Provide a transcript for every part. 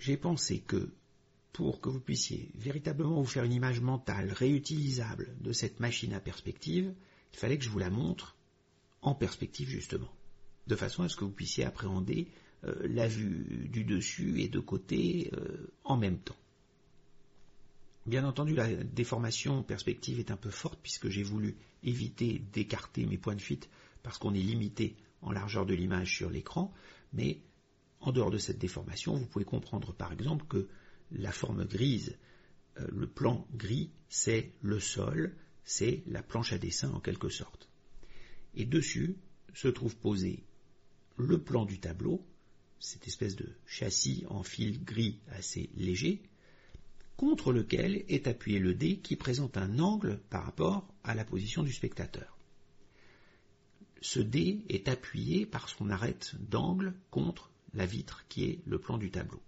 j'ai pensé que pour que vous puissiez véritablement vous faire une image mentale réutilisable de cette machine à perspective, il fallait que je vous la montre en perspective justement, de façon à ce que vous puissiez appréhender la vue du dessus et de côté en même temps. Bien entendu, la déformation perspective est un peu forte puisque j'ai voulu éviter d'écarter mes points de fuite parce qu'on est limité en largeur de l'image sur l'écran, mais en dehors de cette déformation, vous pouvez comprendre par exemple que la forme grise, le plan gris, c'est le sol, c'est la planche à dessin en quelque sorte. Et dessus se trouve posé le plan du tableau, cette espèce de châssis en fil gris assez léger, contre lequel est appuyé le dé qui présente un angle par rapport à la position du spectateur. Ce dé est appuyé par son arête d'angle contre la vitre qui est le plan du tableau.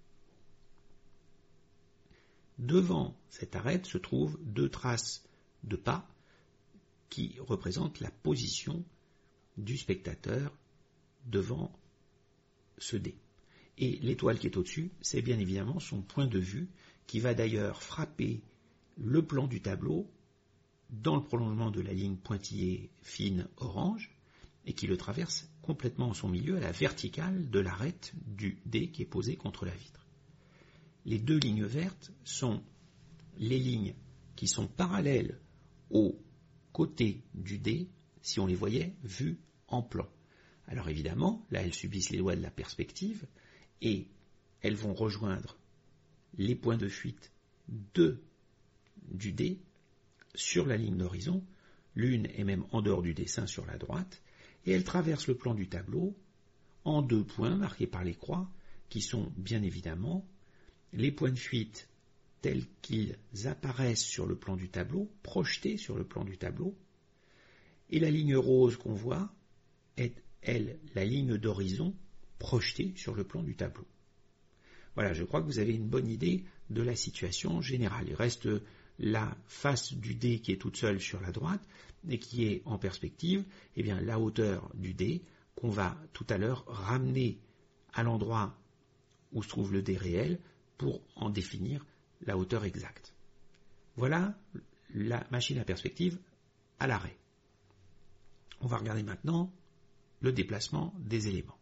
Devant cette arête se trouvent 2 traces de pas qui représentent la position du spectateur devant ce dé. Et l'étoile qui est au-dessus, c'est bien évidemment son point de vue qui va d'ailleurs frapper le plan du tableau dans le prolongement de la ligne pointillée fine orange et qui le traverse complètement en son milieu à la verticale de l'arête du dé qui est posée contre la vitre. Les 2 lignes vertes sont les lignes qui sont parallèles au côté du dé si on les voyait vues en plan. Alors évidemment, là elles subissent les lois de la perspective et elles vont rejoindre les points de fuite du dé sur la ligne d'horizon, l'une est même en dehors du dessin sur la droite, et elles traversent le plan du tableau en 2 points marqués par les croix, qui sont bien évidemment les points de fuite tels qu'ils apparaissent sur le plan du tableau, projetés sur le plan du tableau, et la ligne rose qu'on voit est, elle, la ligne d'horizon projetée sur le plan du tableau. Voilà, je crois que vous avez une bonne idée de la situation générale. Il reste la face du dé qui est toute seule sur la droite et qui est en perspective, eh bien la hauteur du dé qu'on va tout à l'heure ramener à l'endroit où se trouve le dé réel pour en définir la hauteur exacte. Voilà la machine à perspective à l'arrêt. On va regarder maintenant le déplacement des éléments.